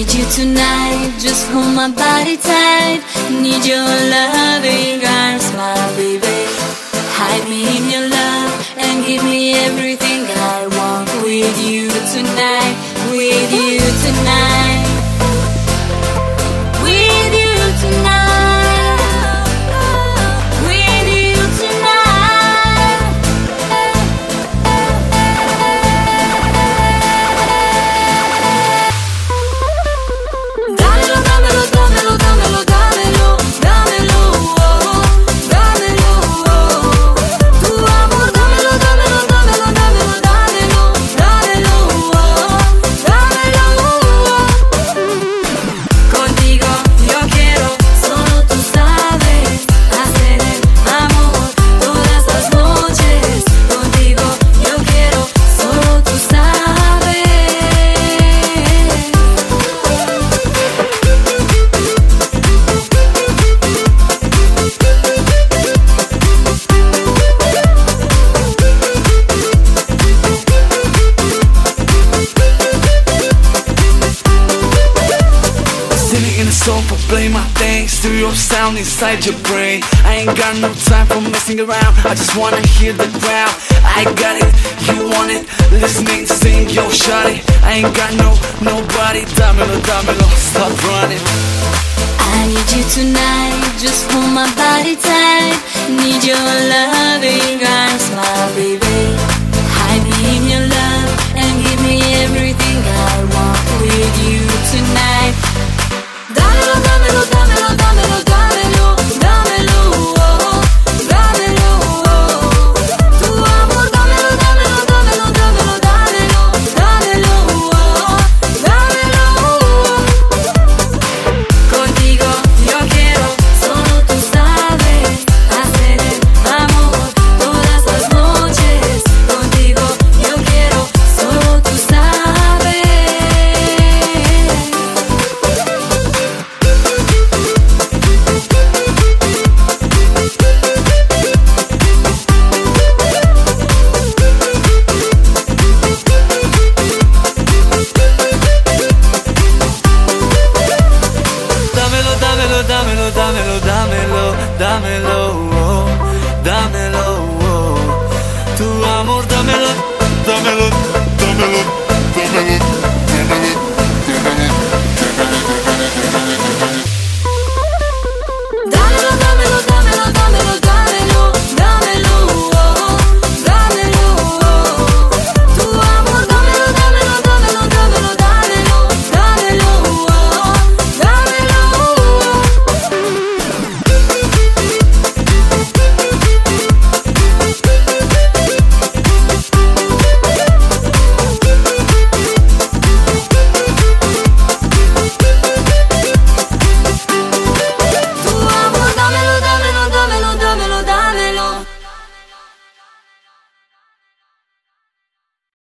need you tonight, just hold my body tight. Need your loving arms, my baby. Hide me in your love and give me everything I want. With you tonight, with you tonight, with you tonight, with you tonight. Damelo, damelo, damelo, damelo, damelo, damelo, oh, damelo, oh. Tu amor, damelo, damelo, damelo, damelo, damelo, damelo, oh, damelo, oh. Contigo yo quiero, solo tú sabes, hacer el amor todas las noches. Contigo yo quiero, solo tú sabes. Sitting in the sofa, play my thing. Stereo sound inside your brain. I ain't got no time for messing around. I just wanna hear the ground. I got it, you want it. Listening, sing, yo, shawty. I ain't got nobody. Damelo, damelo, stop running. I need you tonight, just hold my body tight. Need your loving arms, my baby.